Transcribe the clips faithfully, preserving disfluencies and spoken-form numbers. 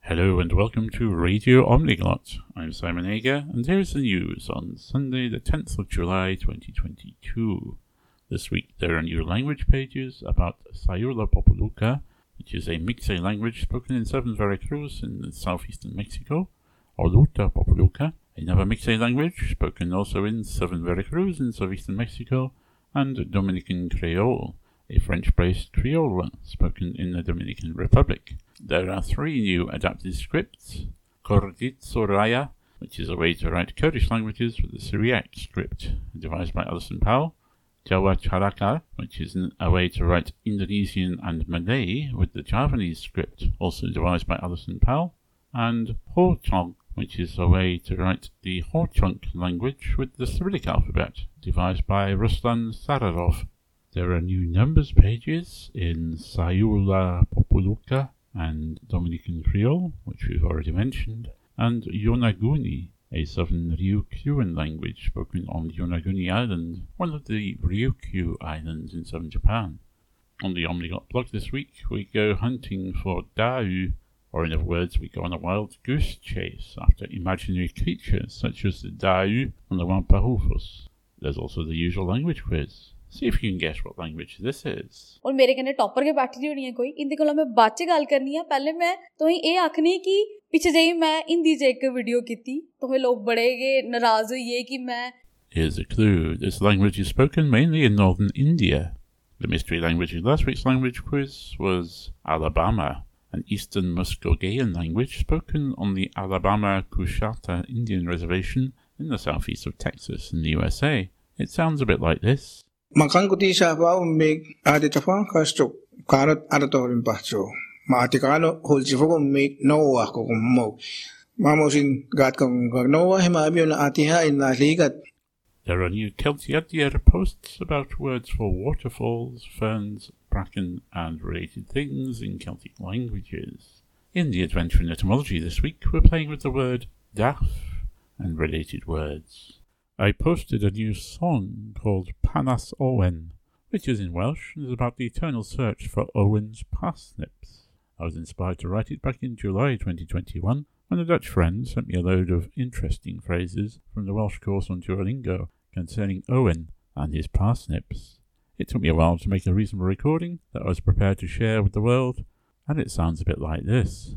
Hello and welcome to Radio Omniglot. I'm Simon Ager, and here's the news on Sunday the tenth of July twenty twenty-two. This week there are new language pages about Sayula Popoluca, which is a Mixe language spoken in southern Veracruz in southeastern Mexico, Oluta Popoluca, another Mixe language spoken also in southern Veracruz in southeastern Mexico, and Dominican Creole, a French-based Creole spoken in the Dominican Republic. There are three new adapted scripts: Korditsoraya, which is a way to write Kurdish languages with the Syriac script, devised by Alison Powell; Jawa Charaka, which is a way to write Indonesian and Malay with the Javanese script, also devised by Alison Powell; and Ho Chong, which is a way to write the Ho Chunk language with the Cyrillic alphabet, devised by Ruslan Sararov. There are new numbers pages in Sayula Popoluca and Dominican Creole, which we've already mentioned, and Yonaguni, a southern Ryukyu language spoken on Yonaguni Island, one of the Ryukyu Islands in southern Japan. On the Omniglot blog this week, we go hunting for Dau, or in other words, we go on a wild goose chase after imaginary creatures such as the Dau and the Wamparufus. There's also the usual language quiz. See if you can guess what language this is. और मेरे कने topper के बैठी दी होनी है कोई इंदे Cola मैं बाद च गल करनी है पहले मैं तुही ए आखनी कि पिछे जेही मैं हिंदी च एक वीडियो कीती तुहे लोग बड़े गे नाराज होइए कि मैं. Here's a clue. This language is spoken mainly in northern India. The mystery language in last week's language quiz was Alabama, an eastern Muskogean language spoken on the Alabama Coushatta Indian Reservation in the southeast of Texas in the U S A. It sounds a bit like this. Makanguti sa ba umig aditafan kastok karat adatorin pacho. Maatikano holchifo umig noa ko mo. Mamosin gat kong noa himabyo na atiha in la ligat. There are new Celtiadia posts about words for waterfalls, ferns, bracken, and related things in Celtic languages. In the Adventure in Etymology this week, we're playing with the word daff and related words. I posted a new song called Panas Owen, which is in Welsh and is about the eternal search for Owen's parsnips. I was inspired to write it back in July twenty twenty-one when a Dutch friend sent me a load of interesting phrases from the Welsh course on Duolingo concerning Owen and his parsnips. It took me a while to make a reasonable recording that I was prepared to share with the world, and it sounds a bit like this.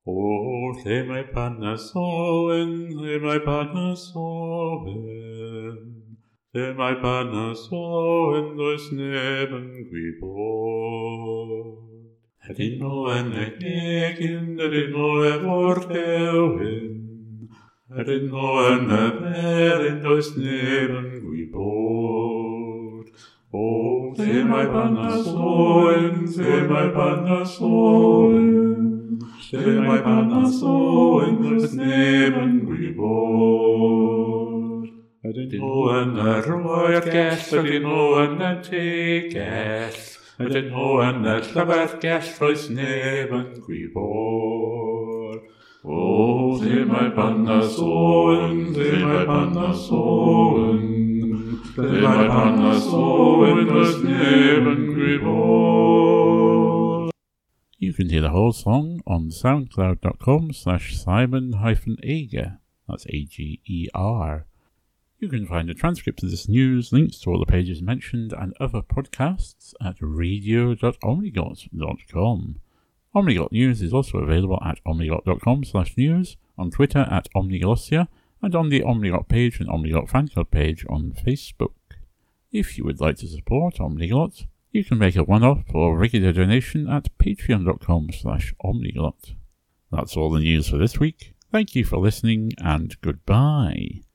Oh, lle mae panas Owen, lle mae panas Owen, lle mae panas Owen, does neb yn gwybod. Ydyn Owen e gegin, ydyn o efo'r gewyn, ydyn Owen e ferin, does neb yn gwybod. Oh, lle mae panas Owen, lle mae panas Owen, lle mae panas Owen, does neb yn gwybod. Ydyn Owen y roi'r gell, ydyn Owen y tegell, ydyn Owen y llyfrgell, does neb yn gwybod. O, lle mae panas Owen, lle mae panas Owen, lle mae panas Owen, does neb yn gwybod. You can hear the whole song on soundcloud.com slash Simon hyphen Ager. That's A G E R. You can find a transcript of this news, links to all the pages mentioned, and other podcasts at radio dot omniglot dot com. Omniglot News is also available at omniglot.com slash news, on Twitter at Omniglossia, and on the Omniglot page and Omniglot fan club page on Facebook. If you would like to support Omniglot, you can make a one-off or regular donation at patreon.com slash omniglot. That's all the news for this week. Thank you for listening, and goodbye.